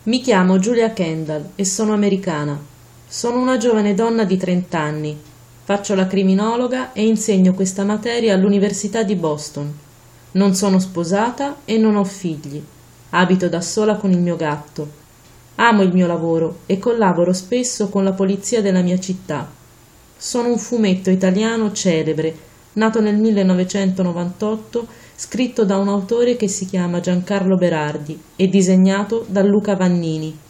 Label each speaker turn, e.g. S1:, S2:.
S1: Mi chiamo Julia Kendall e sono americana. Sono una giovane donna di 30 anni. Faccio la criminologa e insegno questa materia all'Università di Boston. Non sono sposata e non ho figli. Abito da sola con il mio gatto. Amo il mio lavoro e collaboro spesso con la polizia della mia città. Sono un fumetto italiano celebre, nato nel 1998, scritto da un autore che si chiama Giancarlo Berardi e disegnato da Luca Vannini.